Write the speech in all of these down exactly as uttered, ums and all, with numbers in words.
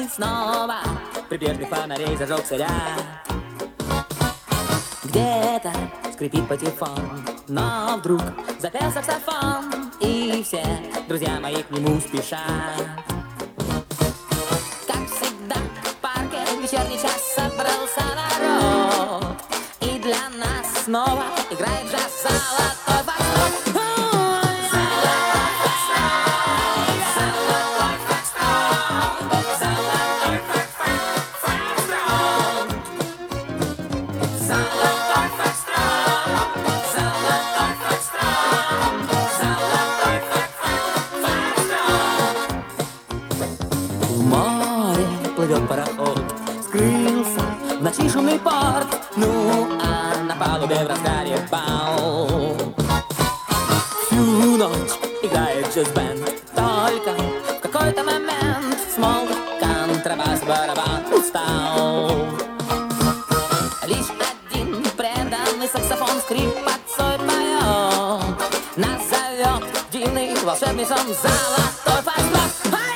снова прибрежных фонарей зажегся ряд. Где-то скрипит патефон, но вдруг запел саксофон, и все друзья мои к нему спешат. Как всегда в парке в вечерний час собрался народ, и для нас снова играет джаз золотой фокстрот. Плывет пароход, скрылся в ночи шумный порт, ну а на палубе в разгаре бал. Всю ночь играет джаз-бенд, только в какой-то момент смолк контрабас, барабан устал. Лишь один преданный саксофон скрипацой поет, нас зовет дивный волшебный сон, золотой фокстрот.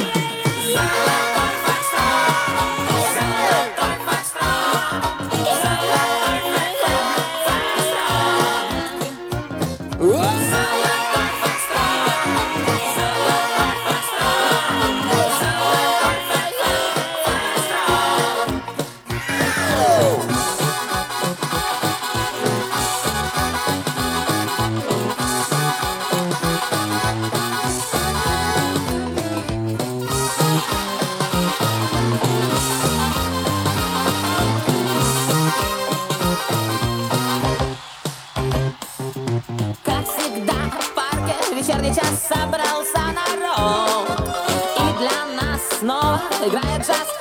Вечерний час собрался народ, и для нас снова играет джаз